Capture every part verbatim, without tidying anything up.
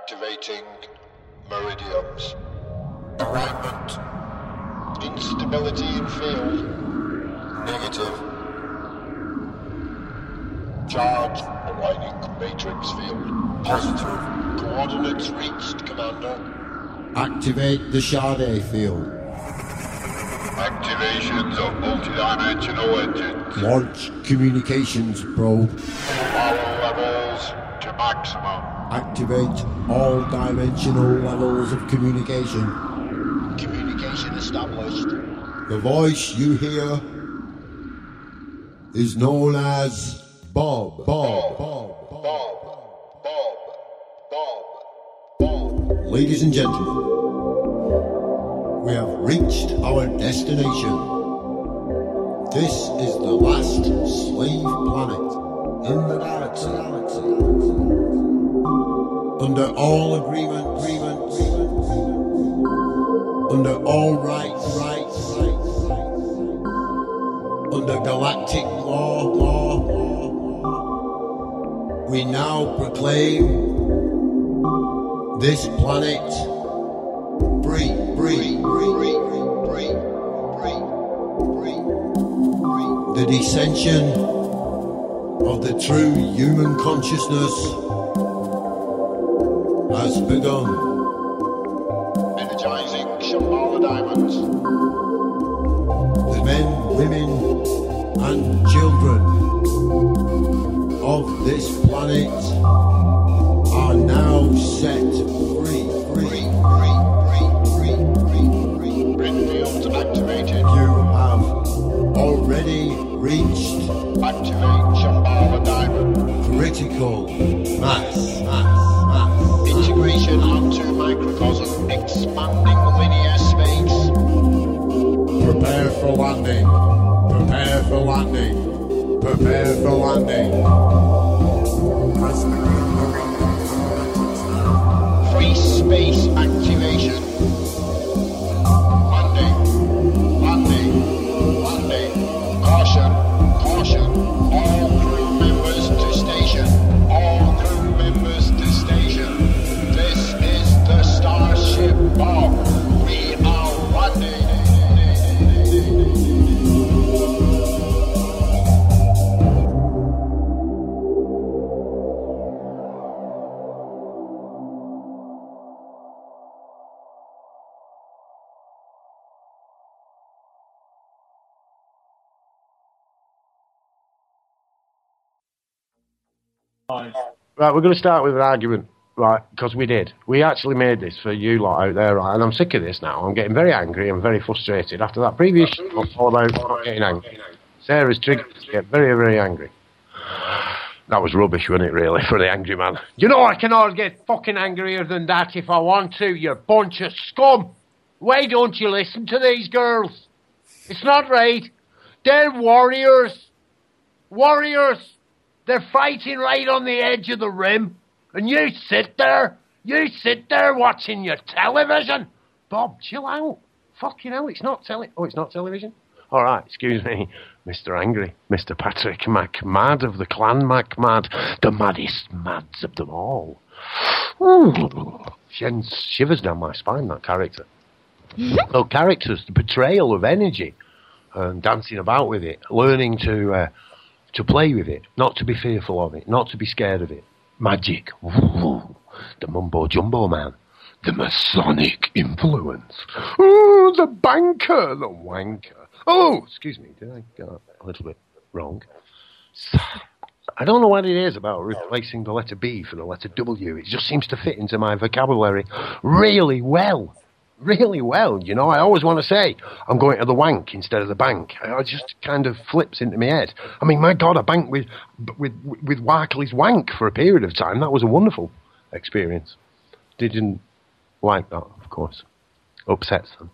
Activating meridiums. Alignment. Instability in field. Negative. Charge aligning matrix field. Positive. Coordinates reached, Commander. Activate the Sade field. Activations of multidimensional engines. Launch communications probe. Power levels to maximum. Activate all dimensional levels of communication. Communication established. The voice you hear is known as Bob. Bob. Bob. Bob. Bob. Bob. Bob. Ladies and gentlemen, we have reached our destination. This is the last slave planet in the galaxy. Under all agreement, agreement, under all rights, rights, under galactic law, law, we now proclaim this planet free, free, free, free, free, free, free. The descension of the true human consciousness has begun. Energizing Shambhala diamonds. The men, women, and children of this planet are now set free, free, free, free, free, free, free. Grid fields activated. You have already reached Activate Shambhala diamond. critical mass, mass, mass. Integration onto microcosm. Expanding linear space. Prepare for landing. Prepare for landing. Prepare for landing. Free space activation. Landing. Landing. Landing. Caution. Caution. All crew members to station. All crew members to station. This is the Starship Bob. We are landing. Right, we're going to start with an argument, right, because we did. We actually made this for you lot out there, right, and I'm sick of this now. I'm getting very angry and very frustrated after that previous show all about not getting angry. Sarah's triggered to get very, very angry. That was rubbish, wasn't it, really, for the angry man? You know I can always get fucking angrier than that if I want to, you bunch of scum. Why don't you listen to these girls? It's not right. They're warriors. Warriors. They're fighting right on the edge of the rim. And you sit there. You sit there watching your television. Bob, chill out. Fucking hell, it's not tele... Oh, it's not television? All right, excuse me, Mister Angry, Mister Patrick MacMad of the Clan MacMad, the maddest mads of them all. Ooh, sends shivers down my spine, that character. So characters, the betrayal of energy, and dancing about with it, learning to... Uh, to play with it, not to be fearful of it, not to be scared of it. Magic. Ooh, the mumbo-jumbo man. The Masonic influence. Ooh, the banker, the wanker. Oh, excuse me, did I get that a little bit wrong? I don't know what it is about replacing the letter B for the letter W. It just seems to fit into my vocabulary really well. Really well, you know. I always want to say I'm going to the wank instead of the bank. It just kind of flips into my head. I mean, my God, I banked with with with Barclays Wank for a period of time. That was a wonderful experience. Didn't like that, of course. Upsets them.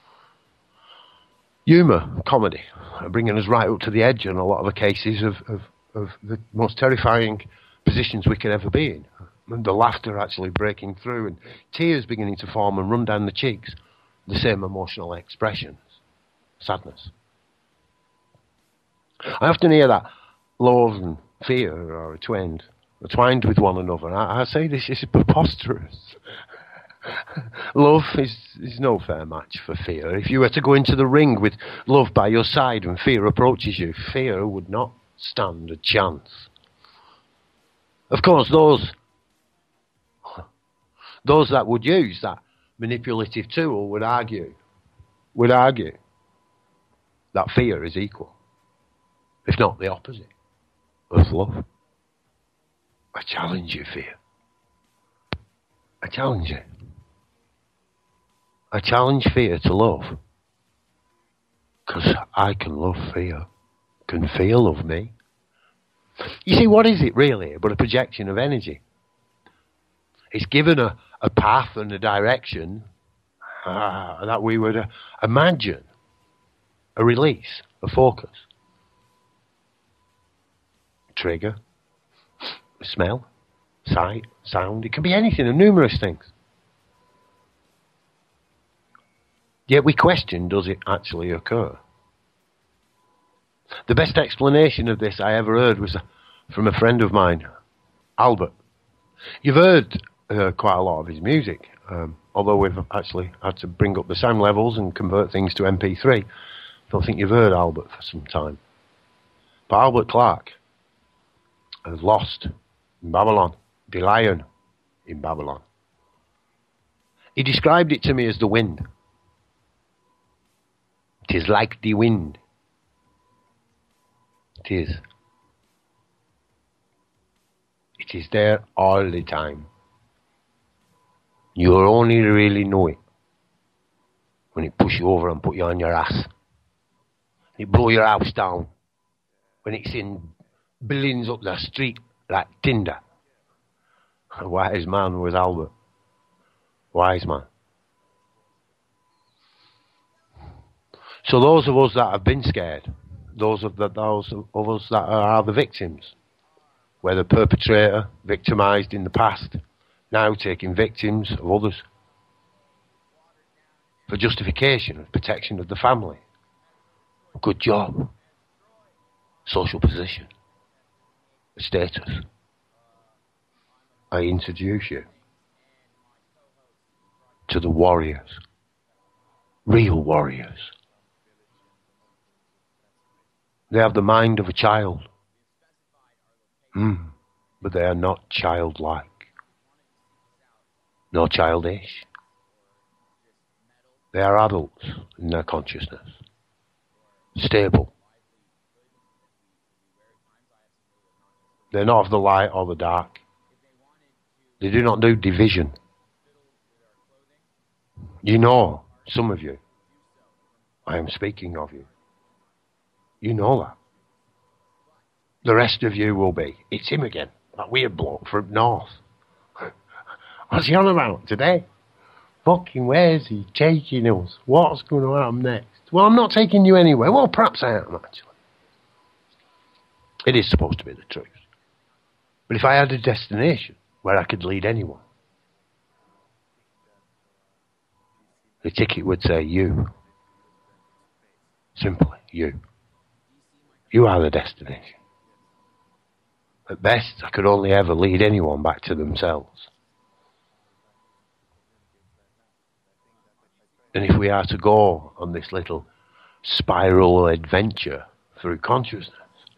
Humour, comedy, bringing us right up to the edge in a lot of the cases of, of, of the most terrifying positions we could ever be in. And the laughter actually breaking through and tears beginning to form and run down the cheeks. The same emotional expressions. Sadness. I often hear that love and fear are a twined entwined with one another. I, I say this is preposterous. Love is, is no fair match for fear. If you were to go into the ring with love by your side and fear approaches you, fear would not stand a chance. Of course, those those that would use that manipulative tool would argue, would argue that fear is equal, if not the opposite, of love. I challenge you, fear. I challenge you. I challenge fear to love. Because I can love fear. Can fear love me. You see, what is it really but a projection of energy? It's given a, a path and a direction uh, that we would uh, imagine. A release, a focus. Trigger. Smell. Sight. Sound. It can be anything and numerous things. Yet we question, does it actually occur? The best explanation of this I ever heard was from a friend of mine, Albert. You've heard uh, quite a lot of his music, um, although we've actually had to bring up the sound levels and convert things to M P three. I don't think you've heard Albert for some time. But Albert Clark has lost in Babylon, the lion in Babylon. He described it to me as the wind. It is like the wind. It is. It is there all the time. You'll only really know it when it push you over and put you on your ass. It blow your house down. When it's in billions up the street like tinder. A wise man was Albert. Wise man. So those of us that have been scared, those of, the, those of us that are the victims, where the perpetrator, victimised in the past, now taking victims of others for justification of protection of the family, a good job, social position, a status. I introduce you to the warriors, real warriors. They have the mind of a child. Mm, but they are not childlike. Nor childish. They are adults in their consciousness. Stable. They're not of the light or the dark. They do not do division. You know, some of you, I am speaking of you. You know that. The rest of you will be, it's him again, that weird bloke from north. What's he on about today? Fucking where's he taking us? What's going to happen next? Well, I'm not taking you anywhere. Well, perhaps I am, actually. It is supposed to be the truth. But if I had a destination where I could lead anyone, the ticket would say you. Simply, you. You are the destination. At best, I could only ever lead anyone back to themselves. And if we are to go on this little spiral adventure through consciousness,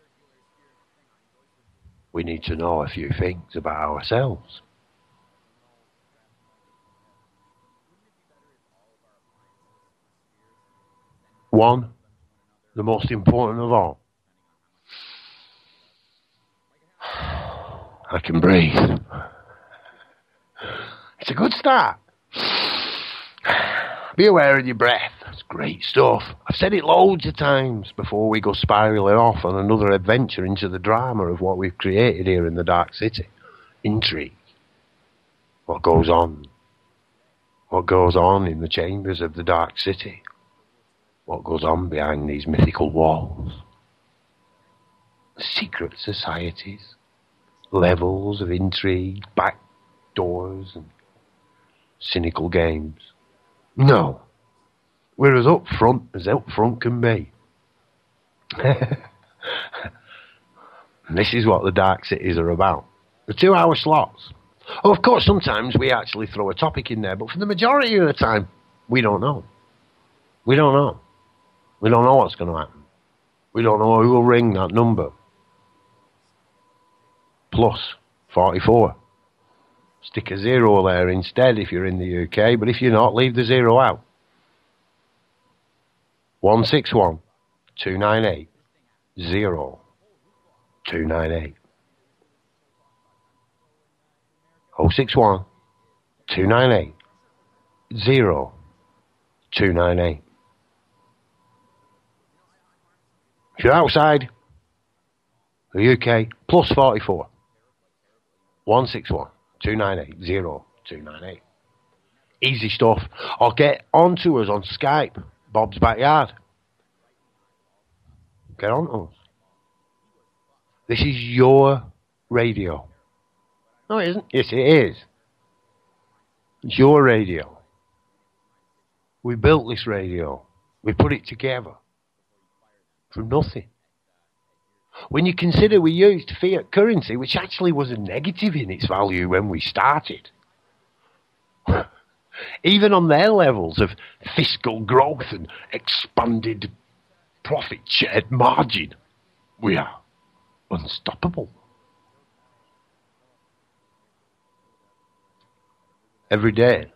we need to know a few things about ourselves. One, the most important of all, I can breathe. It's a good start. Be aware of your breath. That's great stuff. I've said it loads of times before we go spiralling off on another adventure into the drama of what we've created here in the Dark City. Intrigue. What goes on? What goes on in the chambers of the Dark City? What goes on behind these mythical walls? Secret societies. Levels of intrigue, back doors, and cynical games. No. We're as up front as up front can be. And this is what the Dark Cities are about. The two-hour slots. Oh, of course, sometimes we actually throw a topic in there, but for the majority of the time, we don't know. We don't know. We don't know what's going to happen. We don't know who will ring that number. Plus forty-four. Stick a zero there instead if you're in the U K, but if you're not, leave the zero out. one six one, two nine eight, zero two nine eight. oh six one, two nine eight, zero two nine eight. If you're outside the U K, plus forty-four. one six one, two nine eight, zero two nine eight. Easy stuff. Or get on to us on Skype, Bob's Backyard. Get on to us. This is your radio. No, it isn't. Yes, it is. It's your radio. We built this radio. We put it together. From nothing. When you consider we used fiat currency, which actually was a negative in its value when we started. Even on their levels of fiscal growth and expanded profit shared margin, we are unstoppable. Every day,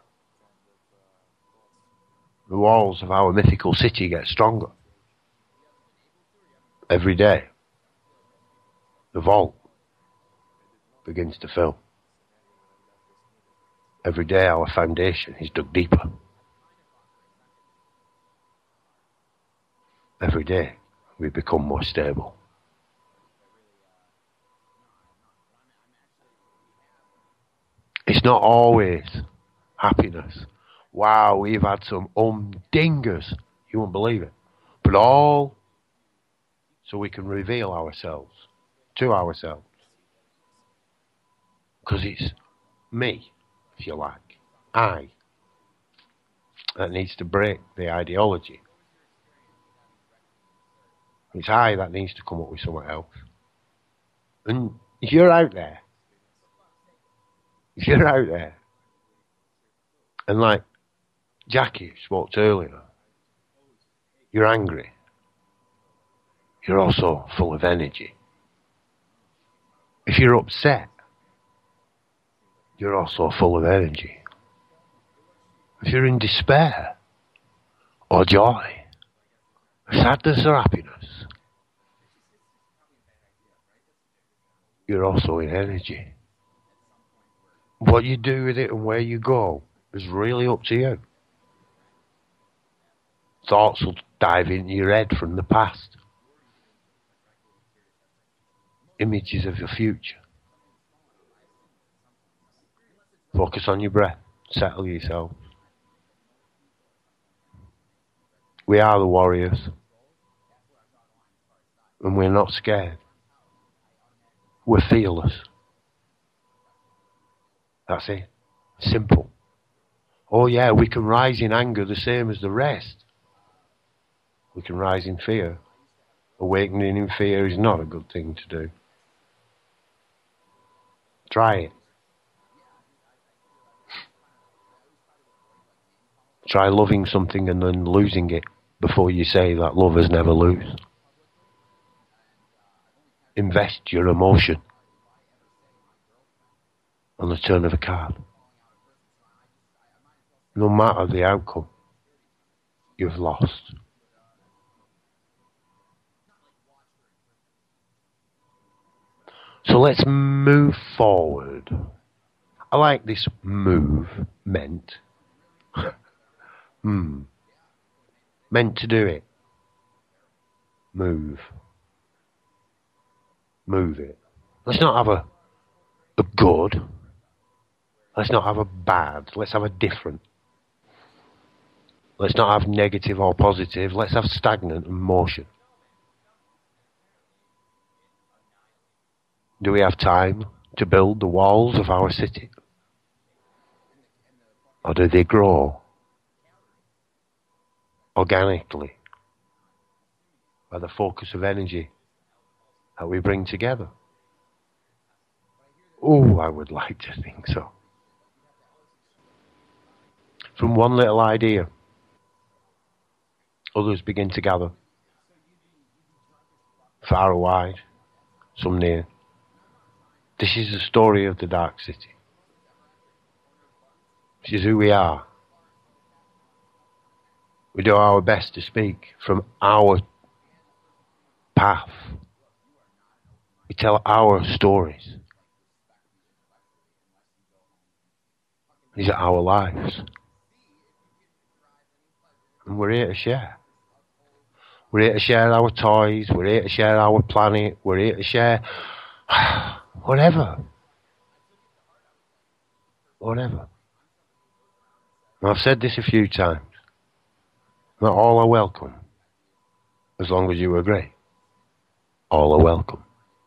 the walls of our mythical city get stronger. Every day, the vault begins to fill. Every day, our foundation is dug deeper. Every day, we become more stable. It's not always happiness. Wow, we've had some umdingers. You won't believe it. But all so we can reveal ourselves to ourselves. Because it's me, if you like, I, that needs to break the ideology. It's I that needs to come up with something else. And if you're out there, if you're out there, and like Jackie spoke earlier, you're angry, you're also full of energy. If you're upset, you're also full of energy. If you're in despair, or joy, sadness or happiness, you're also in energy. What you do with it and where you go is really up to you. Thoughts will dive into your head from the past. Images of your future. Focus on your breath. Settle yourself. We are the warriors. And we're not scared. We're fearless. That's it. Simple. Oh yeah, we can rise in anger the same as the rest. We can rise in fear. Awakening in fear is not a good thing to do. Try it. Try loving something and then losing it before you say that lovers never lose. Invest your emotion on the turn of a card. No matter the outcome, you've lost. So let's move forward. I like this movement. Hmm. Meant to do it. Move. Move it. Let's not have a, a good. Let's not have a bad. Let's have a different. Let's not have negative or positive. Let's have stagnant and motion. Do we have time to build the walls of our city? Or do they grow organically by the focus of energy that we bring together? Oh, I would like to think so. From one little idea, others begin to gather. Far or wide, some near. This is the story of the Dark City. This is who we are. We do our best to speak from our path. We tell our stories. These are our lives. And we're here to share. We're here to share our toys. We're here to share our planet. We're here to share whatever. Whatever. And I've said this a few times. Not all are welcome, as long as you agree. All are welcome.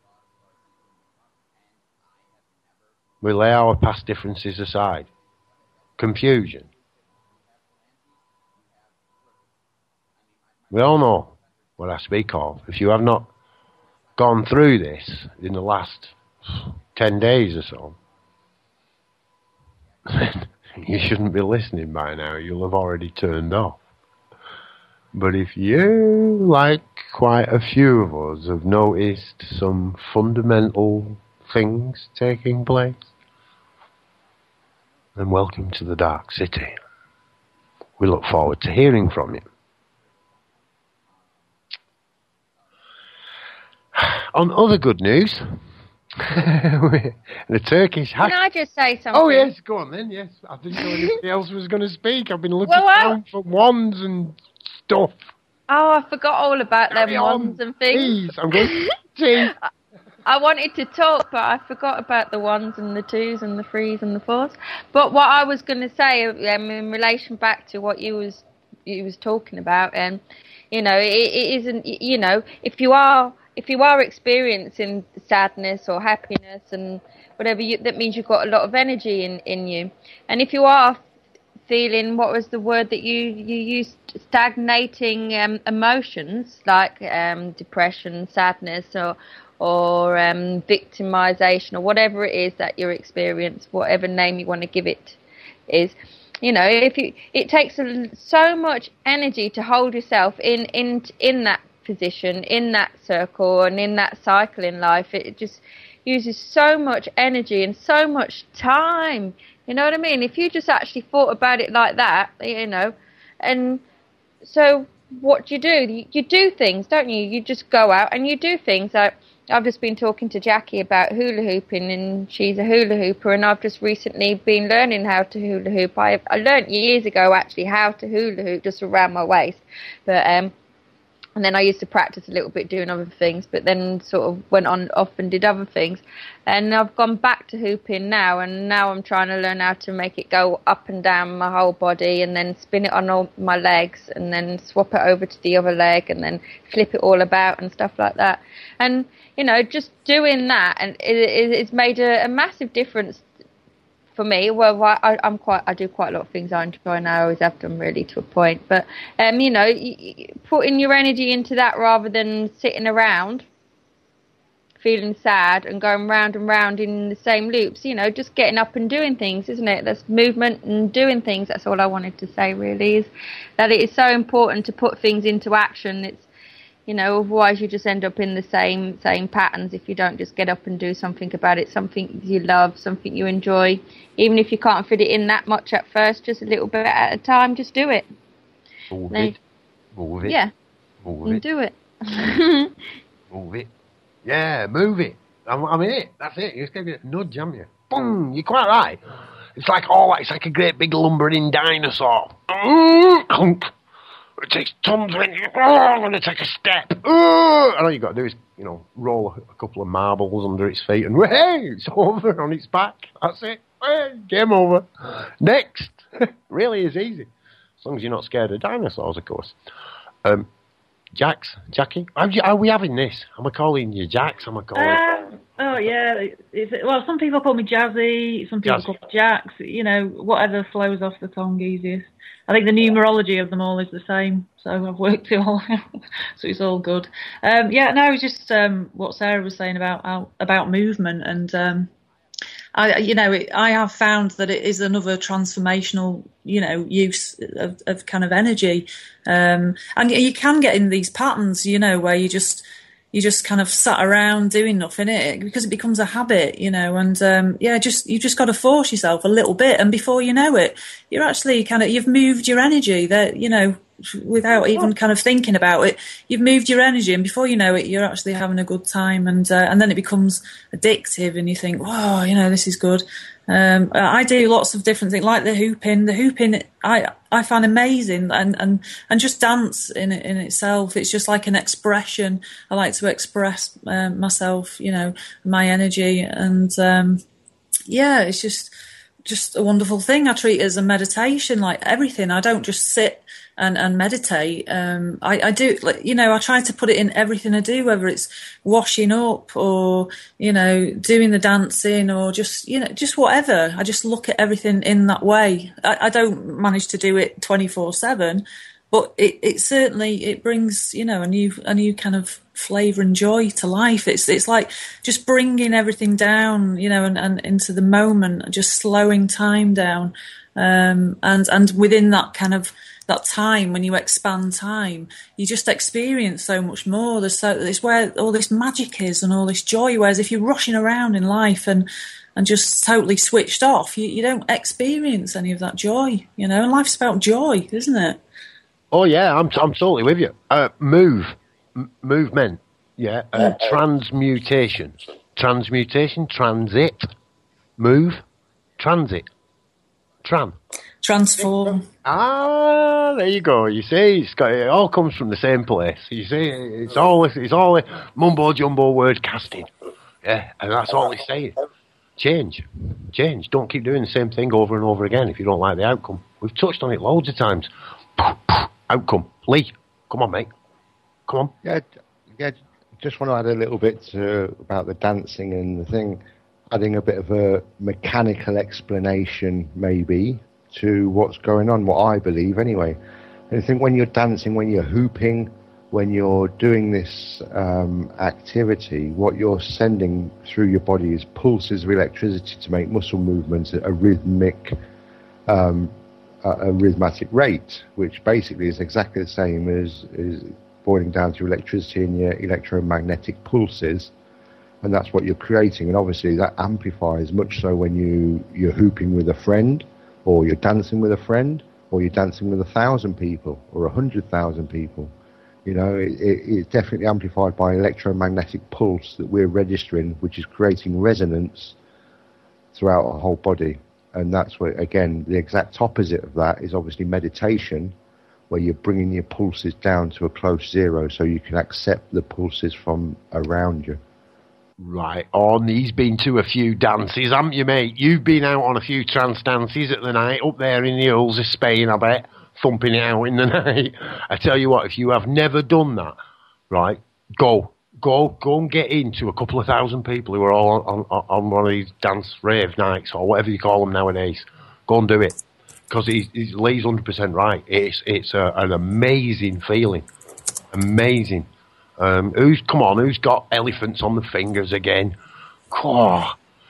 We lay our past differences aside. Confusion. We all know what I speak of. If you have not gone through this in the last ten days or so, you shouldn't be listening by now. You'll have already turned off. But if you, like quite a few of us, have noticed some fundamental things taking place, then welcome to the Dark City. We look forward to hearing from you. On other good news, the Turkish... Can I just say something? Oh, yes, go on then, yes. I didn't know anybody else was going to speak. I've been looking well, well, around for wands and stuff. Oh, I forgot all about Carry them on, wands and things. Please, I'm going to tea. I wanted to talk, but I forgot about the ones and the twos and the threes and the fours. But what I was going to say, um, in relation back to what you was you was talking about, and um, you know, it, it isn't. You know, if you are if you are experiencing sadness or happiness and whatever, you, that means you've got a lot of energy in in you. And if you are feeling, what was the word that you you used, stagnating um, emotions like um, depression, sadness, or or um, victimization, or whatever it is that you experience, whatever name you want to give it is, you know, if you, it takes a, so much energy to hold yourself in in in that position, in that circle, and in that cycle in life. It, it just uses so much energy and so much time. You know what I mean? If you just actually thought about it like that, you know, and so what do you do? You, you do things, don't you? You just go out and you do things. Like, I've just been talking to Jackie about hula hooping, and she's a hula hooper, and I've just recently been learning how to hula hoop. I, I learned years ago actually how to hula hoop just around my waist, but um, and then I used to practice a little bit doing other things, but then sort of went on off and did other things. And I've gone back to hooping now, and now I'm trying to learn how to make it go up and down my whole body, and then spin it on all my legs, and then swap it over to the other leg, and then flip it all about and stuff like that. And, you know, just doing that, and it, it, it's made a, a massive difference for me. Well, I, I'm quite, I do quite a lot of things I enjoy, and I always have done, really, to a point. But, um, you know, putting your energy into that rather than sitting around feeling sad and going round and round in the same loops, you know, just getting up and doing things, isn't it? That's movement and doing things. That's all I wanted to say, really, is that it is so important to put things into action. It's, you know, otherwise you just end up in the same same patterns if you don't just get up and do something about it, something you love, something you enjoy. Even if you can't fit it in that much at first, just a little bit at a time, just do it. Move then, it. Move it. Yeah. Move and it. do it. Move it. Yeah, move it. I'm, I'm in it. That's it. You just give it a nudge, haven't you? Boom! You're quite right. It's like, oh, it's like a great big lumbering dinosaur. It takes tons when you oh, when to take a step. Oh, and all you got to do is, you know, roll a, a couple of marbles under its feet, and hey, it's over on its back. That's it. Hey, game over. Next. Really is easy, as long as you're not scared of dinosaurs, of course. Um, Jax, Jackie, how, you, how are we having this? Am I calling you Jax? Am I calling? Um, oh yeah. It's, well, some people call me Jazzy. Some people Jazzy. call me Jax. You know, whatever flows off the tongue easiest. I think the numerology of them all is the same, so I've worked it all out, so it's all good. Um, yeah, no, it's just um, what Sarah was saying about about movement, and um, I, you know, it, I have found that it is another transformational, you know, use of, of kind of energy. Um, and you can get in these patterns, you know, where you just, you just kind of sat around doing nothing, it because it becomes a habit, you know, and, um, yeah, just, you just got to force yourself a little bit. And before you know it, you're actually kind of, you've moved your energy that, you know, without even kind of thinking about it, you've moved your energy, and before you know it, you're actually having a good time, and uh, and then it becomes addictive, and you think, "Wow, you know, this is good." Um, I do lots of different things, like the hooping. The hooping, I I find amazing, and and and just dance in in itself. It's just like an expression. I like to express uh, myself, you know, my energy, and um, yeah, it's just just a wonderful thing. I treat it as a meditation, like everything. I don't just sit and, and meditate. Um, I, I do, like, you know, I try to put it in everything I do, whether it's washing up or, you know, doing the dancing or just, you know, just whatever. I just look at everything in that way. I, I don't manage to do it twenty-four seven, but it, it certainly, it brings, you know, a new, a new kind of flavour and joy to life. It's, it's like just bringing everything down, you know, and, and into the moment, just slowing time down. Um, and, and within that kind of, that time, when you expand time, you just experience so much more. There's so, it's where all this magic is and all this joy. Whereas if you're rushing around in life and, and just totally switched off, you, you don't experience any of that joy, you know, and life's about joy, isn't it? Oh yeah, I'm, I'm totally with you. Uh, move, M- movement, yeah, uh, yeah. Transmutation, transmutation, transit, move, transit, tran. Transform. Ah, there you go. You see, it's got, it all comes from the same place. You see, it's all it's all mumbo jumbo word casting. Yeah, and that's all it's saying. Change, change. Don't keep doing the same thing over and over again if you don't like the outcome. We've touched on it loads of times. Outcome, Lee. Come on, mate. Come on. Yeah, yeah. Just want to add a little bit to, about the dancing and the thing. Adding a bit of a mechanical explanation, maybe, to what's going on, what I believe anyway. And I think when you're dancing, when you're hooping, when you're doing this um, activity, what you're sending through your body is pulses of electricity to make muscle movements at a rhythmic, um, a, a rhythmatic rate, which basically is exactly the same as, as boiling down to electricity in your electromagnetic pulses. And that's what you're creating. And obviously that amplifies much so when you, you're hooping with a friend, or you're dancing with a friend, or you're dancing with a thousand people, or a hundred thousand people. You know, it, it, it's definitely amplified by electromagnetic pulse that we're registering, which is creating resonance throughout our whole body. And that's what, again, the exact opposite of that is obviously meditation, where you're bringing your pulses down to a close zero so you can accept the pulses from around you. Right on. He's been to a few dances, haven't you, mate? You've been out on a few trance dances at the night, up there in the hills of Spain, I bet, thumping it out in the night. I tell you what, if you have never done that, right, go. Go go and get into a couple of thousand people who are all on, on, on one of these dance rave nights, or whatever you call them nowadays. Go and do it. Because he's, he's, Lee's one hundred percent right. It's, it's a, an amazing feeling. Amazing. Um, who's come on? Who's got elephants on the fingers again? Oh.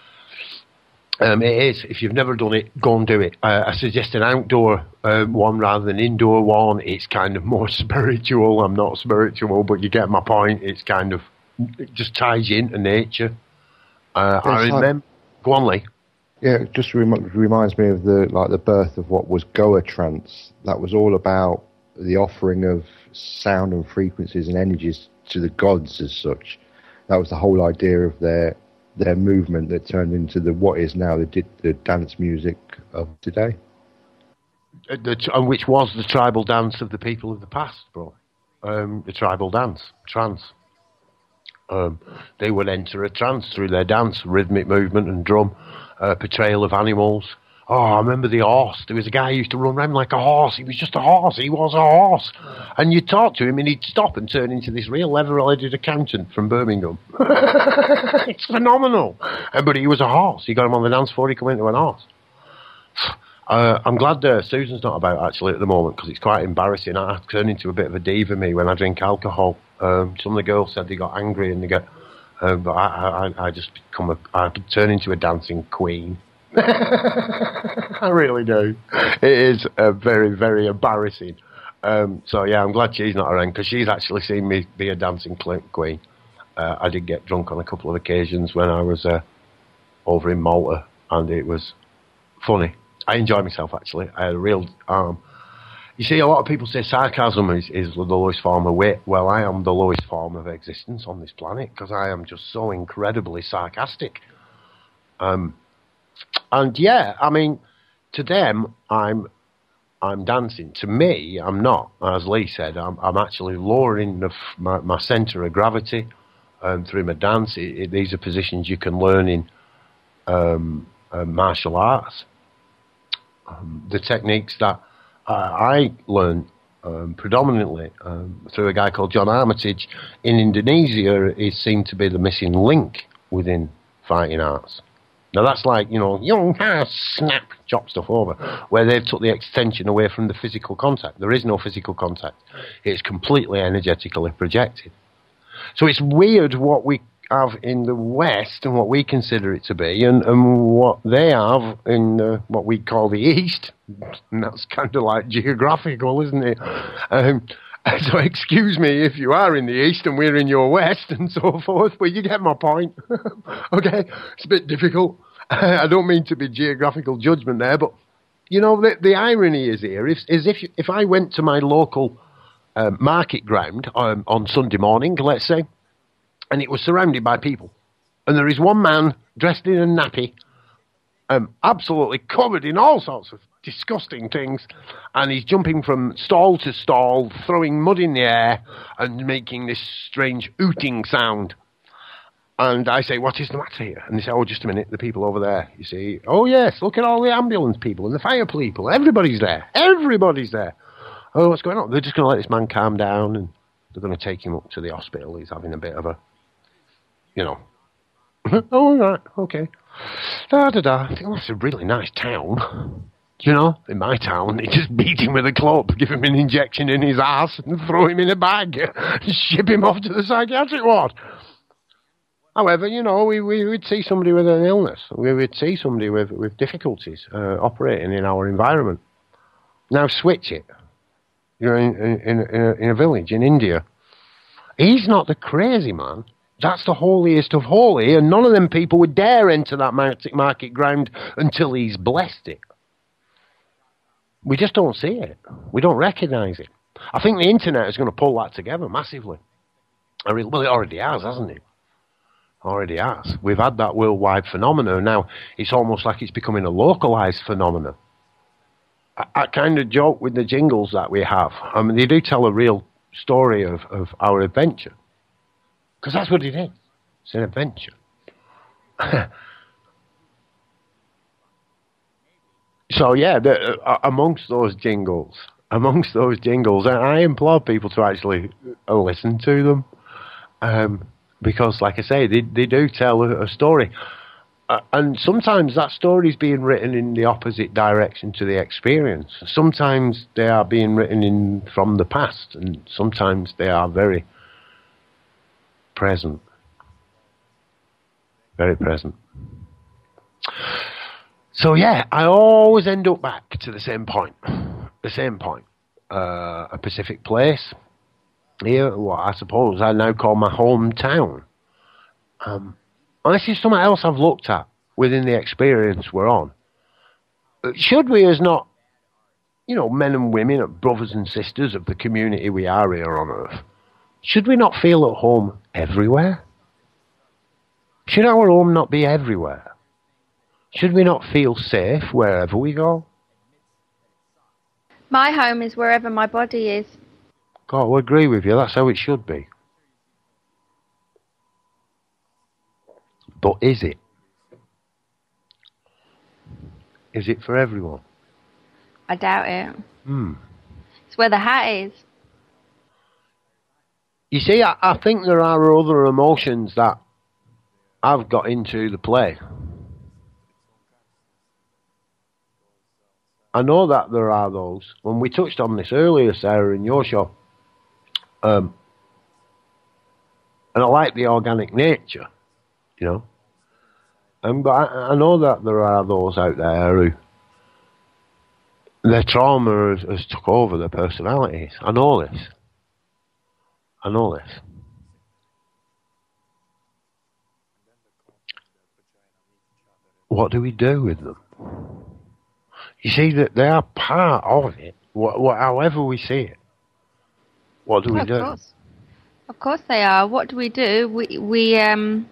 Um, it is. If you've never done it, go and do it. Uh, I suggest an outdoor um, one rather than indoor one. It's kind of more spiritual. I'm not spiritual, but you get my point. It's kind of it just ties you into nature. Uh, I remember. Go on, Lee. Yeah, it just rem- reminds me of the like the birth of what was Goa trance. That was all about the offering of sound and frequencies and energies to the gods as such. That was the whole idea of their their movement that turned into the what is now the the dance music of today. Uh, the, and which was the tribal dance of the people of the past, bro. Um, the tribal dance, trance. Um, they would enter a trance through their dance, rhythmic movement and drum, uh, portrayal of animals. Oh, I remember the horse. There was a guy who used to run around like a horse. He was just a horse. He was a horse. And you'd talk to him and he'd stop and turn into this real level-headed accountant from Birmingham. It's phenomenal. Uh, but he was a horse. You got him on the dance floor, he come into an horse. Uh, I'm glad uh, Susan's not about, actually, at the moment, because it's quite embarrassing. I turn into a bit of a diva, me, when I drink alcohol. Um, some of the girls said they got angry and they get Um, but I, I, I just become a, I turn into a dancing queen. I really do. It is uh, very, very embarrassing. Um, so yeah, I'm glad she's not around because she's actually seen me be a dancing queen. Uh, I did get drunk on a couple of occasions when I was uh, over in Malta, and it was funny. I enjoyed myself actually. I had a real um, You see, a lot of people say sarcasm is, is the lowest form of wit. Well, I am the lowest form of existence on this planet because I am just so incredibly sarcastic. Um, and yeah, I mean, to them, I'm I'm dancing. To me, I'm not. As Lee said, I'm, I'm actually lowering the, my, my centre of gravity um, through my dance. It, it, these are positions you can learn in um, uh, martial arts. Um, the techniques that Uh, I learned um, predominantly um, through a guy called John Armitage in Indonesia is seen to be the missing link within fighting arts. Now that's like, you know, young snap, chop stuff over, where they've took the extension away from the physical contact. There is no physical contact. It's completely energetically projected. So it's weird what we have in the West and what we consider it to be, and, and what they have in uh, what we call the East. And that's kind of like geographical, isn't it? Um, so excuse me if you are in the East and we're in your West and so forth, but you get my point. Okay, it's a bit difficult. I don't mean to be geographical judgment there, but you know, the, the irony is here is, is if if I went to my local uh, market ground um, on Sunday morning, let's say, and it was surrounded by people, and there is one man dressed in a nappy, um, absolutely covered in all sorts of disgusting things, and he's jumping from stall to stall, throwing mud in the air, and making this strange ooting sound. And I say, what is the matter here? And they say, oh, just a minute, the people over there, you see. Oh, yes, look at all the ambulance people and the fire people. Everybody's there. Everybody's there. Oh, what's going on? They're just going to let this man calm down, and they're going to take him up to the hospital. He's having a bit of a, you know. Oh, right, okay. Da, da, da. I think, well, that's a really nice town. You know, in my town, they just beat him with a club, give him an injection in his ass, and throw him in a bag, and ship him off to the psychiatric ward. However, you know, we, we would see somebody with an illness. We would see somebody with, with difficulties uh, operating in our environment. Now switch it. You're in, in, in, a, in a village in India. He's not the crazy man. That's the holiest of holy, and none of them people would dare enter that market, market ground until he's blessed it. We just don't see it. We don't recognise it. I think the internet is going to pull that together massively. I really, well, it already has, hasn't it? Already has. We've had that worldwide phenomenon. Now, it's almost like it's becoming a localised phenomenon. I, I kind of joke with the jingles that we have. I mean, they do tell a real story of, of our adventure. Because that's what it is. It's an adventure. So, yeah, the, uh, amongst those jingles, amongst those jingles, I, I implore people to actually uh, listen to them. Um, because, like I say, they, they do tell a, a story. Uh, and sometimes that story is being written in the opposite direction to the experience. Sometimes they are being written in from the past, and sometimes they are very present. Very present. So, yeah, I always end up back to the same point. The same point. Uh, a Pacific place. Here, what I suppose I now call my hometown. Um, and this is something else I've looked at within the experience we're on. Should we, as not, you know, men and women, brothers and sisters of the community we are here on Earth, should we not feel at home everywhere? Should our home not be everywhere? Should we not feel safe wherever we go? My home is wherever my body is. God, I agree with you. That's how it should be. But is it? Is it for everyone? I doubt it. Hmm. It's where the hat is. You see, I, I think there are other emotions that I've got into the play. I know that there are those. When we touched on this earlier, Sarah, in your show, um, And I like the organic nature, you know. And, but I, I know that there are those out there who their trauma has, has took over their personalities. I know this. I know this. What do we do with them? You see, that they are part of it, wh- wh- however we see it. What do we of do? Course. Of course they are. What do we do? We we um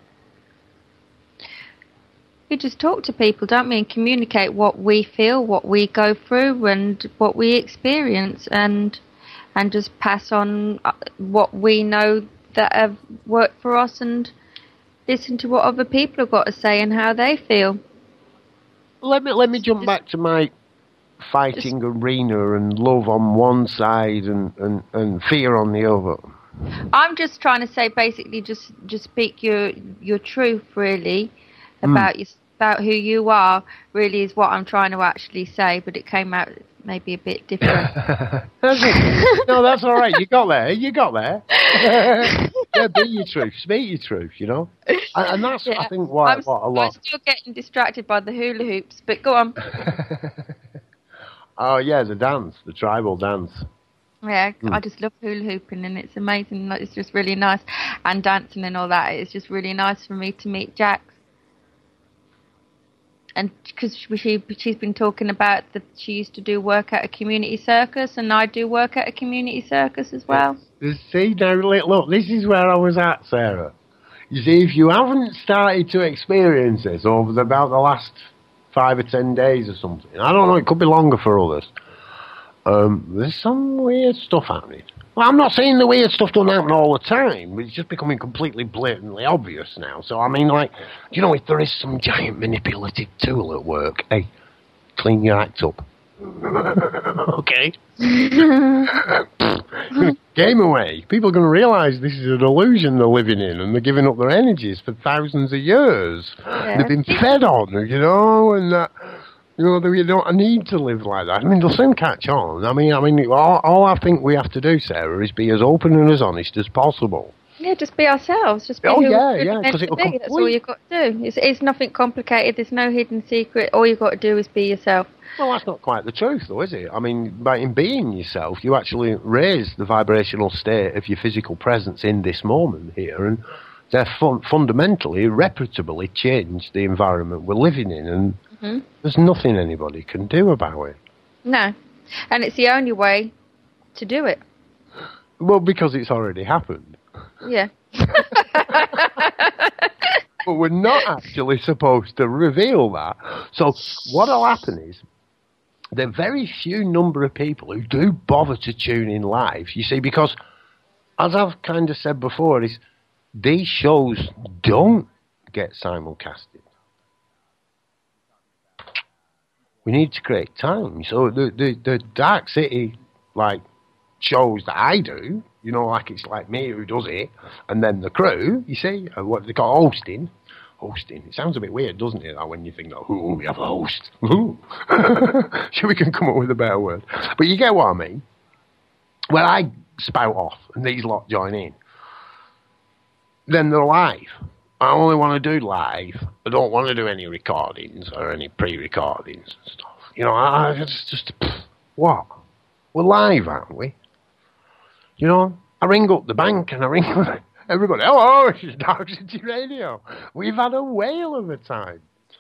we just talk to people, don't we, and communicate what we feel, what we go through, and what we experience, and and just pass on what we know that have worked for us, and listen to what other people have got to say and how they feel. Let me let me jump just, back to my fighting just, arena and love on one side and, and, and fear on the other. I'm just trying to say, basically, just just speak your your truth, really, about mm. your, about who you are. Really, is what I'm trying to actually say. But it came out maybe a bit different. No, that's all right. You got there. You got there. Yeah, be your truth. Speak your truth. You know, and, and that's yeah. I think why I'm, what a lot. I'm still getting distracted by the hula hoops, but go on. Oh yeah, the dance, the tribal dance. Yeah, mm. I just love hula hooping, and it's amazing. It's just really nice, and dancing and all that. It's just really nice for me to meet Jax, and because she she's been talking about that she used to do work at a community circus, and I do work at a community circus as well. See now, look, this is where I was at, Sarah. You see, if you haven't started to experience this over the, about the last five or ten days or something, I don't know, it could be longer for others. Um, there's some weird stuff happening. Well, I'm not saying the weird stuff doesn't happen all the time, but it's just becoming completely blatantly obvious now. So, I mean, like, you know, if there is some giant manipulative tool at work, hey, clean your act up. Okay. Game away. People are going to realise this is an illusion they're living in, and they're giving up their energies for thousands of years. Yeah. They've been fed on, you know, and that... You know, we don't need to live like that. I mean, they'll soon catch on. I mean, I mean, all, all I think we have to do, Sarah, is be as open and as honest as possible. Yeah, just be ourselves. Just be oh, who yeah, we're yeah, meant to it'll be. That's all you've got to do. It's, it's nothing complicated. There's no hidden secret. All you've got to do is be yourself. Well, that's not quite the truth, though, is it? I mean, by in being yourself, you actually raise the vibrational state of your physical presence in this moment here, and therefore fundamentally, irreparably change the environment we're living in, and mm-hmm. there's nothing anybody can do about it. No, and it's the only way to do it. Well, because it's already happened. Yeah. But we're not actually supposed to reveal that. So what'll happen is, there are very few number of people who do bother to tune in live, you see, because, as I've kind of said before, is these shows don't get simulcasted. We need to create time. So the, the, the Dark City, like, shows that I do, you know, like it's like me who does it, and then the crew, you see, uh, what they call hosting. Hosting. It sounds a bit weird, doesn't it, that when you think, oh, we have a host. Ooh. Sure, we can come up with a better word. But you get what I mean. When I spout off and these lot join in, then they're live. I only want to do live. I don't want to do any recordings or any pre-recordings and stuff. You know, I, it's just, pff, what? We're live, aren't we? You know, I ring up the bank and I ring up everybody. Oh, it's Dark City Radio. We've had a whale of a time.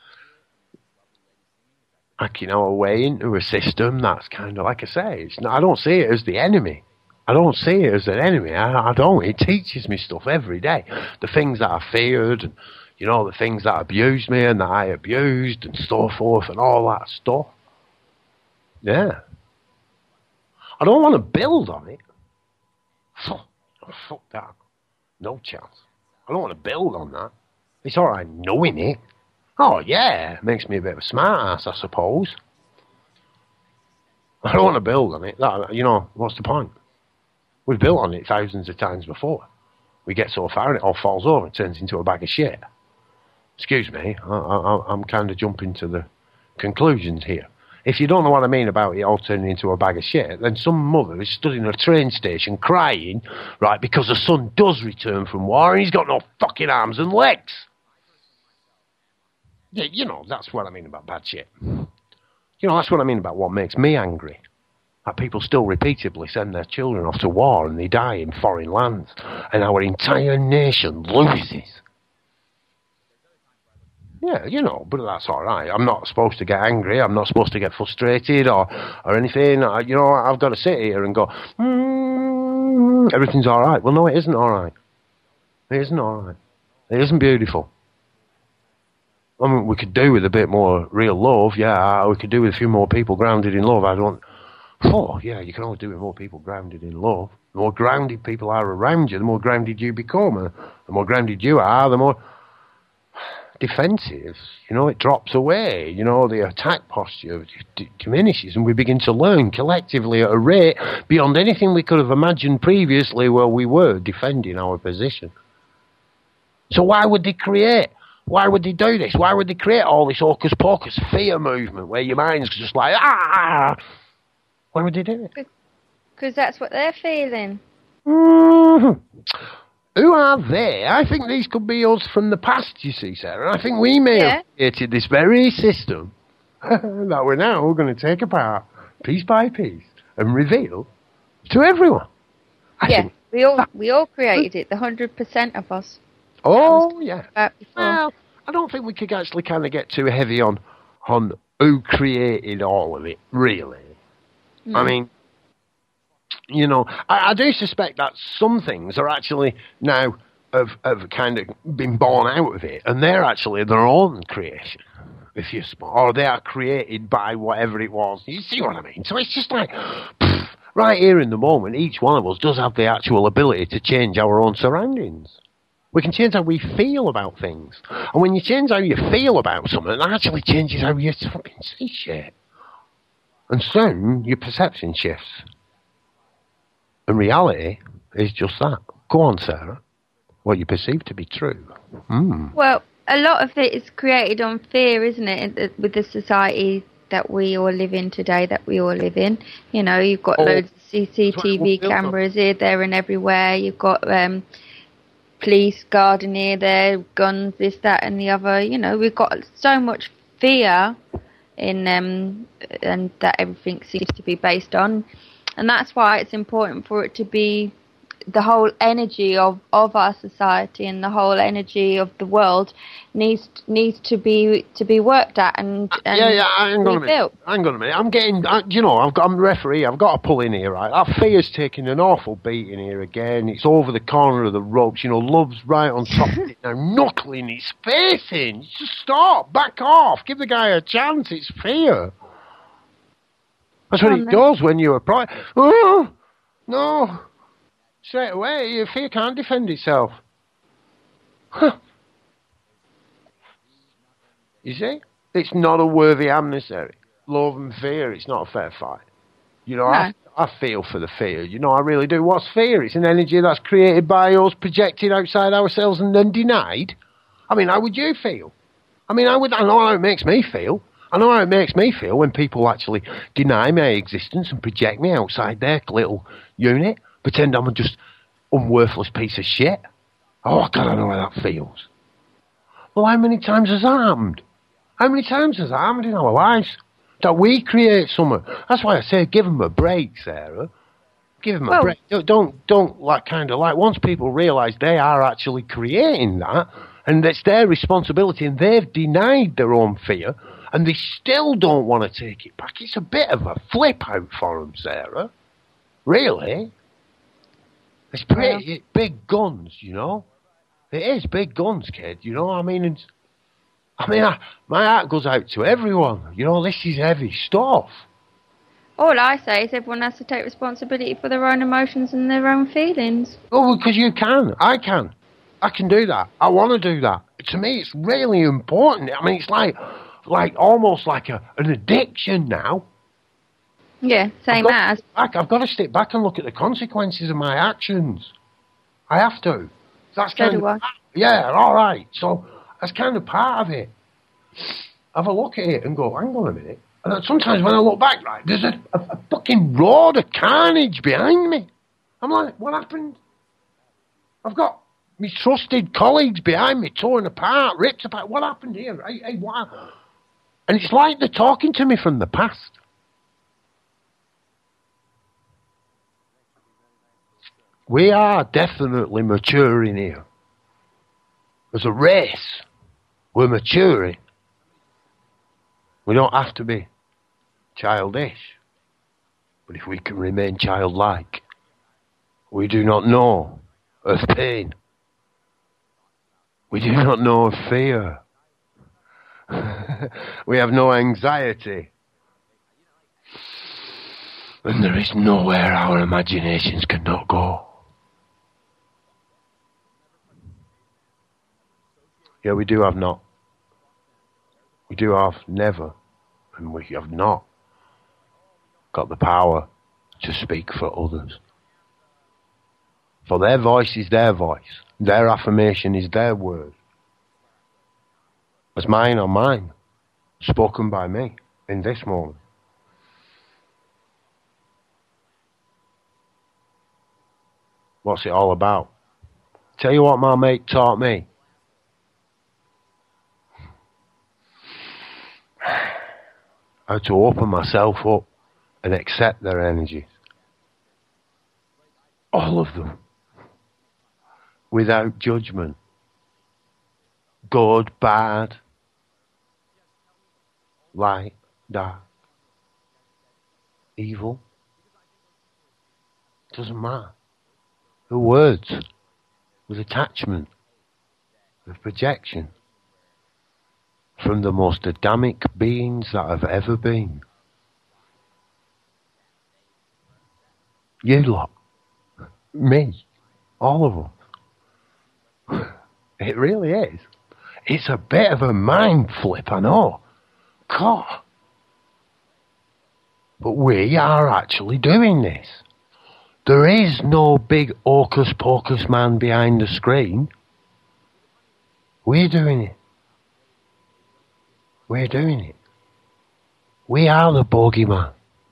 Like, you know, a way into a system that's kind of, like I say, it's not, I don't see it as the enemy. I don't see it as an enemy. I, I don't. It teaches me stuff every day. The things that I feared, and, you know, the things that abused me and that I abused and so forth and all that stuff. Yeah. I don't want to build on it. Fuck, fuck that. No chance. I don't want to build on that. It's all right knowing it. Oh, yeah. It makes me a bit of a smart ass, I suppose. I don't want to build on it. That, you know, what's the point? We've built on it thousands of times before. We get so far and it all falls over and turns into a bag of shit. Excuse me, I, I, I'm kind of jumping to the conclusions here. if you don't know what I mean about it all turning into a bag of shit, then some mother is stood in a train station crying, right, because her son does return from war and he's got no fucking arms and legs. Yeah, you know, that's what I mean about bad shit. You know, that's what I mean about what makes me angry. That people still repeatedly send their children off to war and they die in foreign lands, and our entire nation loses. Yeah, you know, but that's all right. I'm not supposed to get angry. I'm not supposed to get frustrated or, or anything. I, you know, I've got to sit here and go, mm, everything's all right. Well, no, it isn't all right. It isn't all right. It isn't beautiful. I mean, we could do with a bit more real love, yeah. We could do with a few more people grounded in love. I don't... Oh, yeah, you can always do with more people grounded in love. The more grounded people are around you, the more grounded you become. And the more grounded you are, the more defensive. You know, it drops away. You know, the attack posture d- diminishes, and we begin to learn collectively at a rate beyond anything we could have imagined previously where we were defending our position. So why would they create... Why would they do this? Why would they create all this hocus-pocus fear movement where your mind's just like, ah! Why would they do it? Because that's what they're feeling. Mm-hmm. Who are they? I think these could be us from the past, you see, Sarah. I think we may Yeah. have created this very system that we're now going to take apart piece by piece and reveal to everyone. I Yeah, think, we all we all created it, the hundred percent of us. oh, yeah. About before. Well, I don't think we could actually kind of get too heavy on on who created all of it, really. Mm. I mean, you know, I, I do suspect that some things are actually now have, have kind of been born out of it, and they're actually their own creation, if you're smart, or they are created by whatever it was. You see what I mean? So it's just like, pff, right here in the moment, each one of us does have the actual ability to change our own surroundings. We can change how we feel about things. And when you change how you feel about something, it actually changes how you fucking see shit. And soon, your perception shifts. And reality is just that. Go on, Sarah. What you perceive to be true. Mm. Well, a lot of it is created on fear, isn't it, with the society that we all live in today, that we all live in. You know, you've got Oh, loads of C C T V that's what I'm cameras here, there and everywhere. You've got... Um, police guarding here, there, guns, this, that, and the other. You know, we've got so much fear in um, and that everything seems to be based on, and that's why it's important for it to be the whole energy of, of our society and the whole energy of the world needs needs to be to be worked at and, and yeah, yeah. Hang on a minute. rebuilt. Hang on a minute. I'm getting. I, you know, I've got. I'm the referee. I've got to pull in here, right? That fear's taking an awful beating here again. It's over the corner of the ropes. You know, love's right on top of it now, knuckling his face in. Just stop. Back off. Give the guy a chance. It's fear. That's what Come it on, does when you're a pro. Oh no. Straight away, your fear can't defend itself. Huh. You see? It's not a worthy adversary. Love and fear, it's not a fair fight. You know, No. I, I feel for the fear. You know, I really do. What's fear? It's an energy that's created by us, projected outside ourselves and then denied. I mean, how would you feel? I mean, I, would, I know how it makes me feel. I know how it makes me feel when people actually deny my existence and project me outside their little unit. Pretend I'm a just unworthless piece of shit. Oh, God, I know how that feels. Well, how many times has that happened? How many times has that happened in our lives? That we create something. That's why I say give them a break, Sarah. Give them a Well- break. Don't, don't, don't like, kind of like, once people realise they are actually creating that, and it's their responsibility, and they've denied their own fear, and they still don't want to take it back, it's a bit of a flip out for them, Sarah. Really? It's pretty it's big guns, you know. It is big guns, kid. You know. I mean, it's, I mean, I, my heart goes out to everyone. You know, this is heavy stuff. All I say is everyone has to take responsibility for their own emotions and their own feelings. Oh, because you can. I can. I can do that. I want to do that. To me, it's really important. I mean, it's like, like almost like a, an addiction now. Yeah, same I've got, as. back, I've got to step back and look at the consequences of my actions. I have to. That's So kind do of I. yeah, all right. So that's kind of part of it. Have a look at it and go, hang on a minute. And sometimes when I look back, right, there's a, a, a fucking road of carnage behind me. I'm like, what happened? I've got my trusted colleagues behind me torn apart, ripped apart. What happened here? Hey, hey, what? And it's like they're talking to me from the past. We are definitely maturing here. As a race, we're maturing. We don't have to be childish. But if we can remain childlike, we do not know of pain. We do not know of fear. We have no anxiety. And there is nowhere our imaginations cannot go. Yeah, we do have not. We do have never. And we have not got the power to speak for others. For their voice is their voice. Their affirmation is their word. As mine are mine. Spoken by me in this moment. What's it all about? Tell you what my mate taught me. How to open myself up and accept their energies. All of them. Without judgment. Good, bad. Light, dark. Evil. Doesn't matter. The words with attachment, with projection, from the most Adamic beings that have ever been. You lot, me, all of us. It really is. It's a bit of a mind flip, I know. God. But we are actually doing this. There is no big hocus pocus man behind the screen. We're doing it. We're doing it. We are the bogeyman.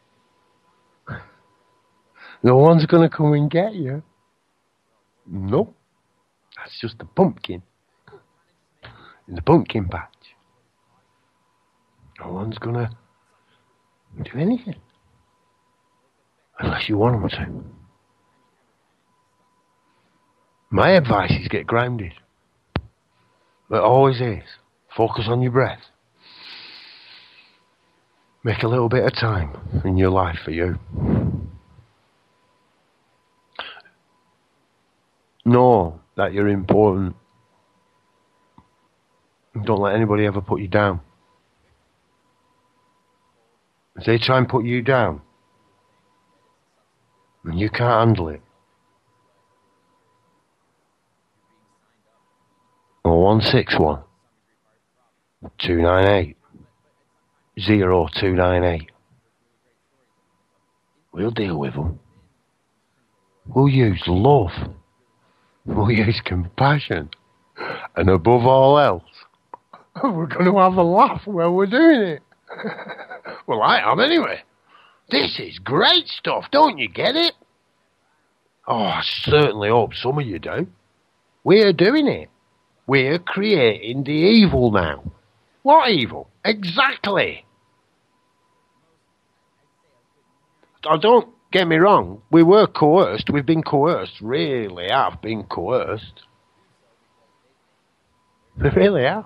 No one's going to come and get you. Nope. That's just the pumpkin. In the pumpkin patch. No one's going to do anything. Unless you want them to. My advice is get grounded. It always is. Focus on your breath. Make a little bit of time in your life for you. Know that you're important. Don't let anybody ever put you down. If they try and put you down, and you can't handle it, oh one six one, two nine eight, zero two nine eight. We'll deal with them. We'll use love. We'll use compassion. And above all else, we're going to have a laugh while we're doing it. Well, I am anyway. This is great stuff, don't you get it? Oh, I certainly hope some of you do. We're doing it. We're creating the evil now. What evil? Exactly. Oh, don't get me wrong. We were coerced. We've been coerced. Really have been coerced. We really have.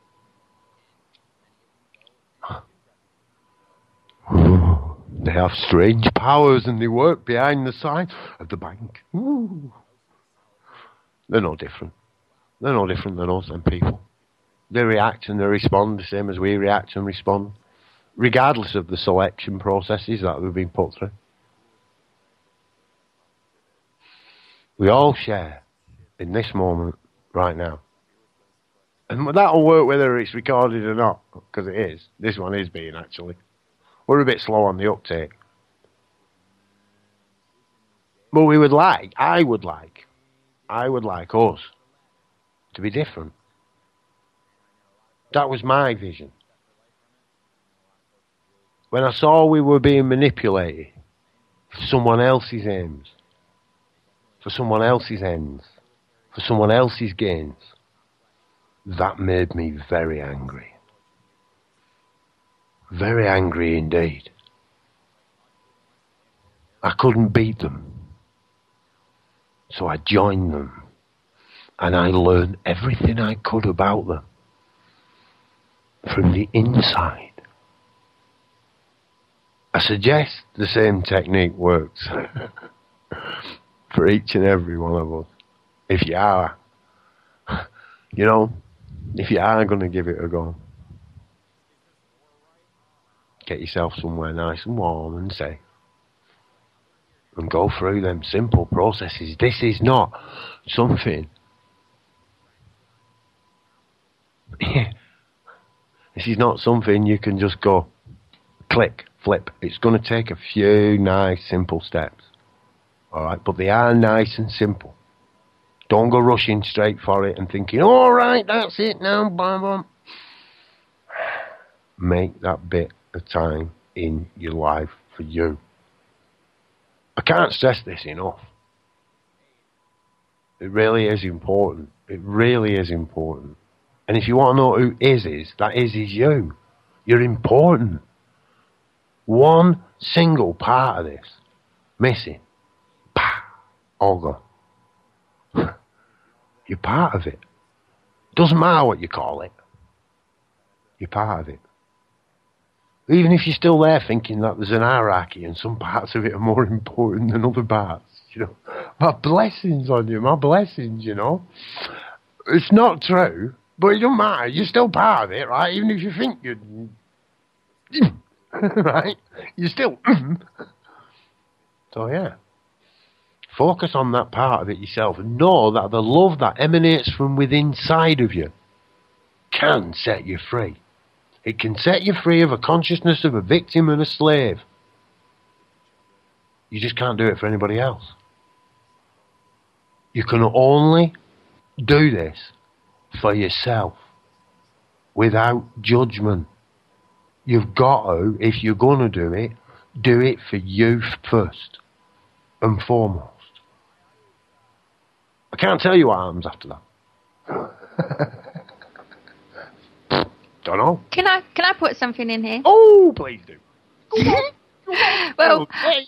They have strange powers and they work behind the sign of the bank. Ooh. They're no different. They're no different than us and people. They react and they respond the same as we react and respond, regardless of the selection processes that we've been put through. We all share in this moment right now. And that'll work whether it's recorded or not, because it is. This one is being, actually. We're a bit slow on the uptake. But we would like, I would like, I would like us to be different. That was my vision. when I saw we were being manipulated for someone else's aims, for someone else's ends, for someone else's gains, that made me very angry. Very angry indeed. I couldn't beat them. So I joined them. And I learned everything I could about them. From the inside. I suggest the same technique works. For each and every one of us. If you are. You know, if you are going to give it a go. Get yourself somewhere nice and warm and safe. And go through them simple processes. This is not something. This is not something you can just go click, flip. It's going to take a few nice, simple steps. Alright, but they are nice and simple. Don't go rushing straight for it and thinking, alright, that's it now, bam, bam. Make that bit of time in your life for you. I can't stress this enough. It really is important. It really is important. And if you want to know who is is, that is is you. You're important. One single part of this missing. Pah, all gone. You're part of it. Doesn't matter what you call it. You're part of it. Even if you're still there thinking that there's an hierarchy and some parts of it are more important than other parts, you know. My blessings on you, my blessings, you know. It's not true, but it don't matter. You're still part of it, right? Even if you think you're... right? You're still... So, yeah. Focus on that part of it yourself and know that the love that emanates from within inside of you can set you free. It can set you free of a consciousness of a victim and a slave. You just can't do it for anybody else. You can only do this for yourself without judgment. You've got to, if you're going to do it, do it for you first and foremost. I can't tell you what happens after that. Don't know. Can I can I put something in here? Oh, please do. Well,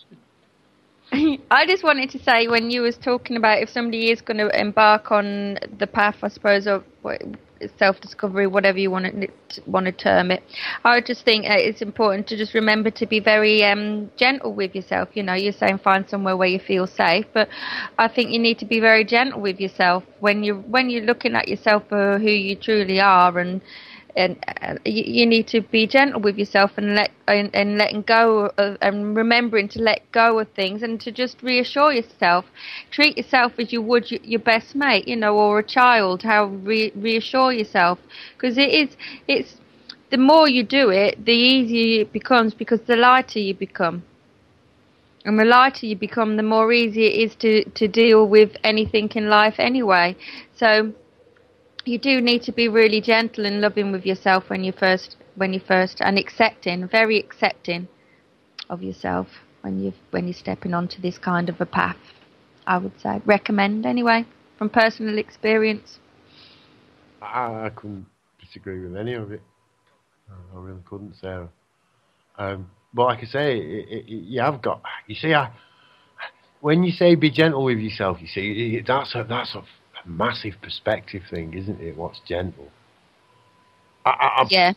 I just wanted to say, when you was talking about if somebody is going to embark on the path, I suppose, of self-discovery, whatever you want to want to term it, I would just think it's important to just remember to be very um, gentle with yourself. You know, you're saying find somewhere where you feel safe, but I think you need to be very gentle with yourself when you when you're looking at yourself for who you truly are, and. And uh, you, you need to be gentle with yourself and let and, and letting go of, and remembering to let go of things and to just reassure yourself. Treat yourself as you would your, your best mate, you know, or a child. How re, reassure yourself, because it is it's the more you do it, the easier it becomes, because the lighter you become. And the lighter you become, the more easy it is to to deal with anything in life anyway. So. You do need to be really gentle and loving with yourself when you first, when you first, and accepting, very accepting of yourself when you when you're stepping onto this kind of a path. I would say recommend anyway, from personal experience. I, I couldn't disagree with any of it. I really couldn't, Sarah. Um, but like I say, it, it, you have got. You see, I, when you say be gentle with yourself, you see, it, that's a that's a. massive perspective thing, isn't it? What's gentle? I, I, I'm yeah.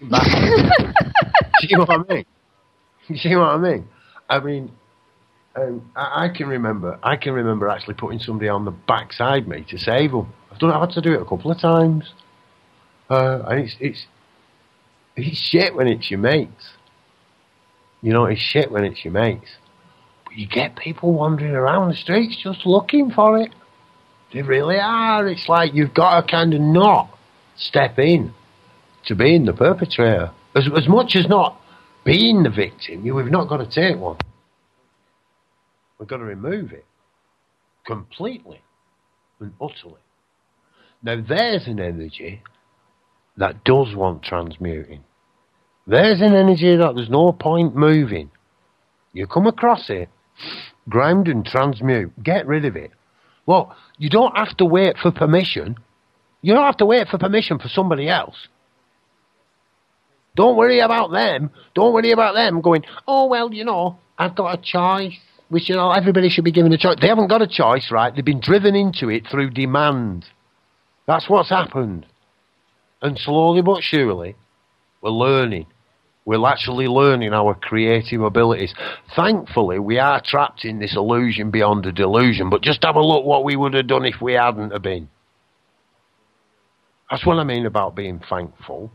See what I mean? You see what I mean? I mean, um, I, I can remember. I can remember actually putting somebody on the backside me to save them. I've done. I've had to do it a couple of times. Uh, and it's it's it's shit when it's your mates. You know, it's shit when it's your mates. But you get people wandering around the streets just looking for it. They really are. It's like you've got to kind of not step in to being the perpetrator. As, as much as not being the victim, you, we've not got to take one. We've got to remove it completely and utterly. Now, there's an energy that does want transmuting. There's an energy that there's no point moving. You come across it, ground and transmute. Get rid of it. Look, you don't have to wait for permission. You don't have to wait for permission for somebody else. Don't worry about them. Don't worry about them going, oh, well, you know, I've got a choice. Which, you know, everybody should be given a choice. They haven't got a choice, right? They've been driven into it through demand. That's what's happened. And slowly but surely, we're learning. We're actually learning our creative abilities. Thankfully, we are trapped in this illusion beyond a delusion. But just have a look what we would have done if we hadn't have been. That's what I mean about being thankful.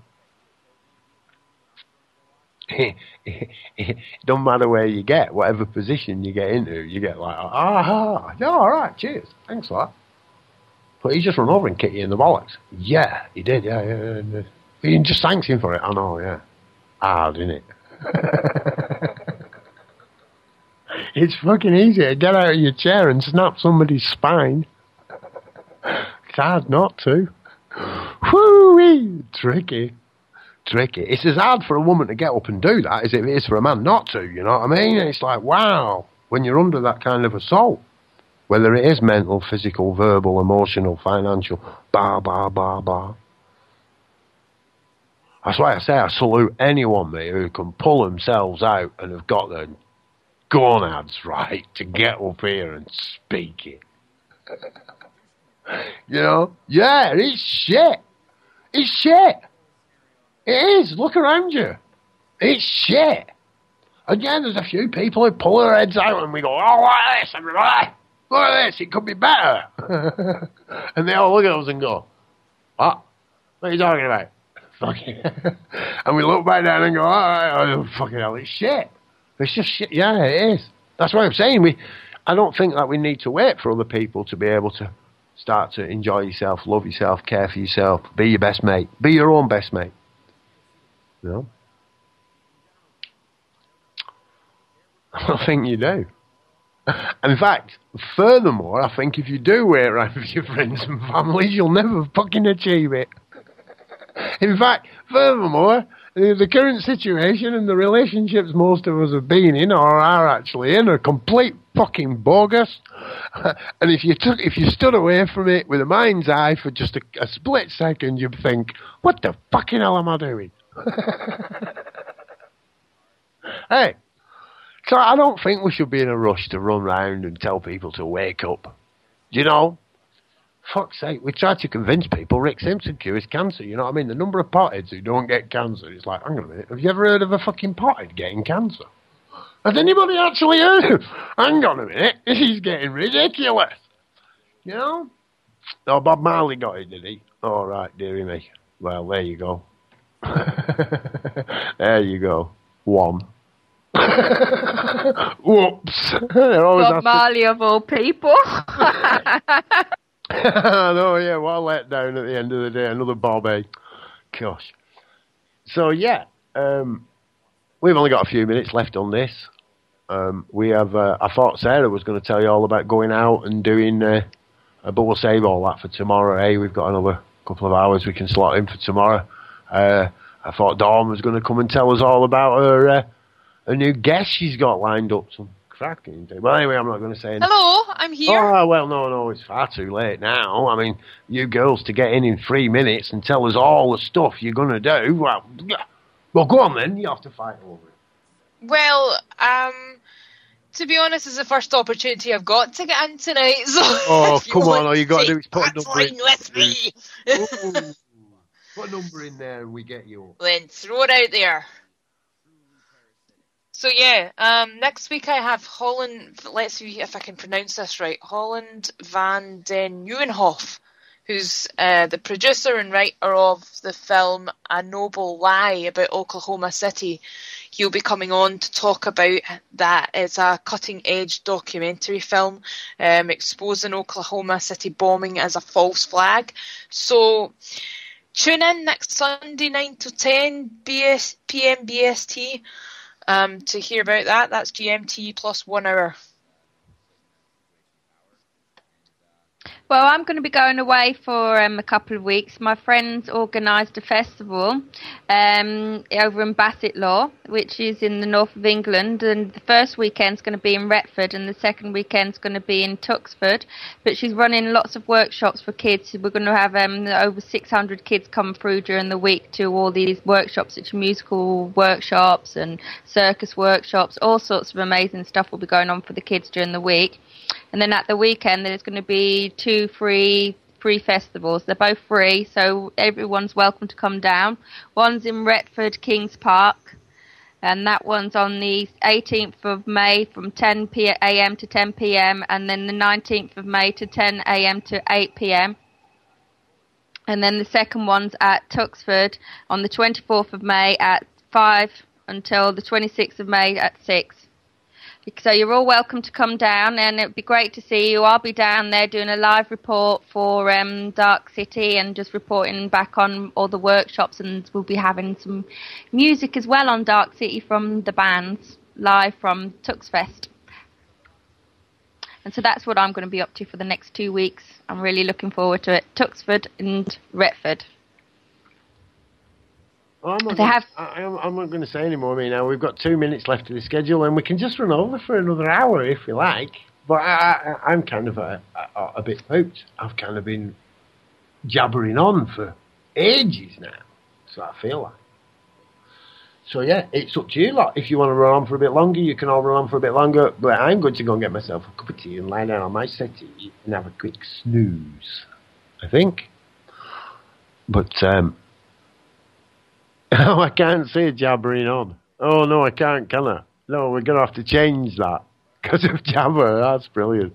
It don't matter where you get, whatever position you get into, you get like, ah, yeah, all right, cheers, thanks for that. But he just run over and kick you in the bollocks. Yeah, he did, yeah, yeah, yeah. He just thanks him for it. I know, yeah. Hard, isn't it? It's fucking easy to get out of your chair and snap somebody's spine. It's hard not to. Whoo-wee, tricky. Tricky. It's as hard for a woman to get up and do that as it is for a man not to, you know what I mean? It's like, wow, when you're under that kind of assault, whether it is mental, physical, verbal, emotional, financial, bar, bar, bar, bar. That's why I say I salute anyone, mate, who can pull themselves out and have got their gonads right to get up here and speak it. You know? Yeah, it's shit. It's shit. It is. Look around you. It's shit. Again, there's a few people who pull their heads out and we go, oh, look at this, everybody. Look at this. It could be better. And they all look at us and go, what? What are you talking about? Fucking. And we look back down and go, all right, oh, fucking hell, it's shit. It's just shit. Yeah, it is. That's what I'm saying. We, I don't think that we need to wait for other people to be able to start to enjoy yourself, love yourself, care for yourself, be your best mate. Be your own best mate. You know? I think you do. In fact, furthermore, I think if you do wait around with your friends and families, you'll never fucking achieve it. In fact, furthermore, the current situation and the relationships most of us have been in or are actually in are complete fucking bogus. And if you took, if you stood away from it with a mind's eye for just a, a split second, you'd think, what the fucking hell am I doing? Hey, so I don't think we should be in a rush to run round and tell people to wake up. You know? Fuck's sake, we tried to convince people Rick Simpson cures cancer, you know what I mean? The number of potheads who don't get cancer, it's like, hang on a minute, have you ever heard of a fucking pothead getting cancer? Has anybody actually heard of? Hang on a minute, this is getting ridiculous. You know? Oh, Bob Marley got it, did he? All right, dearie me. Well, there you go. There you go. One. Whoops. Bob Marley of all people. No, yeah, what a letdown at the end of the day. Another Bob, eh? Gosh. So, yeah, um, we've only got a few minutes left on this. Um, we have, uh, I thought Sarah was going to tell you all about going out and doing, uh, but we'll save all that for tomorrow, eh? We've got another couple of hours we can slot in for tomorrow. Uh, I thought Dawn was going to come and tell us all about her, uh, her new guest she's got lined up. Some cracking thing. Well, anyway, I'm not going to say anything. Hello, I'm here. Oh, well, no, no, it's far too late now. I mean, you girls to get in in three minutes and tell us all the stuff you're going to do. Well, well, go on then. You have to fight over it. Well, um, to be honest, it's the first opportunity I've got to get in tonight. So oh, come on. All you got to do is put a number in. with me. Ooh, put a number in there and we get you up. Then throw it out there. So yeah, um, next week I have Holland, let's see if I can pronounce this right, Holland van den Nieuwenhof, who's uh, the producer and writer of the film A Noble Lie about Oklahoma City. He'll be coming on to talk about that. It's a cutting-edge documentary film um, exposing Oklahoma City bombing as a false flag. So tune in next Sunday, nine to ten p m B S T. Um, to hear about that. That's G M T plus one hour. Well, I'm going to be going away for um, a couple of weeks. My friends organised a festival um, over in Bassetlaw, which is in the north of England. And the first weekend's going to be in Retford, and the second weekend's going to be in Tuxford. But she's running lots of workshops for kids. We're going to have um, over six hundred kids come through during the week to all these workshops, such as musical workshops and circus workshops. All sorts of amazing stuff will be going on for the kids during the week. And then at the weekend, there's going to be two free free festivals. They're both free, so everyone's welcome to come down. One's in Retford Kings Park, and that one's on the eighteenth of May from ten a.m. to ten p.m. and then the nineteenth of May to ten a.m. to eight p.m. And then the second one's at Tuxford on the twenty-fourth of May at five until the twenty-sixth of May at six. So you're all welcome to come down, and it'd be great to see you. I'll be down there doing a live report for um, Dark City and just reporting back on all the workshops, and we'll be having some music as well on Dark City from the bands, live from Tuxfest. And so that's what I'm going to be up to for the next two weeks. I'm really looking forward to it. Tuxford and Retford. Well, I'm, not They gonna, have- I, I'm, I'm not going to say any more. I mean, now we've got two minutes left of the schedule, and we can just run over for another hour if we like. But I, I, I'm kind of a, a, a bit pooped. I've kind of been jabbering on for ages now, so I feel like. So yeah, it's up to you lot. If you want to run on for a bit longer, you can all run on for a bit longer. But I'm going to go and get myself a cup of tea and lie down on my settee and have a quick snooze, I think. But um. Oh, I can't say jabbering on. Oh, no, I can't, can I? No, we're going to have to change that because of jabber. That's brilliant.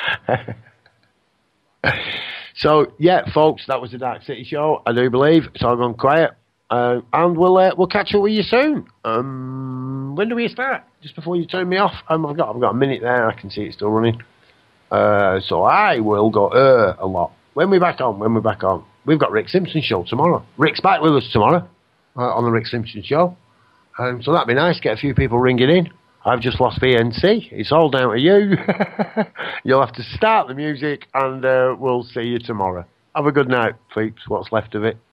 So, yeah, folks, that was the Dark City show. I do believe it's all gone quiet. Uh, and we'll uh, we'll catch up with you soon. Um, when do we start? Just before you turn me off? Um, I've got I've got a minute there. I can see it's still running. Uh, so I will go uh, a lot. When we're back on, when we're back on. We've got Rick Simpson show tomorrow. Rick's back with us tomorrow. Uh, on the Rick Simpson show. Um, so that'd be nice, get a few people ringing in. I've just lost V N C. It's all down to you. You'll have to start the music, and uh, we'll see you tomorrow. Have a good night, peeps, what's left of it.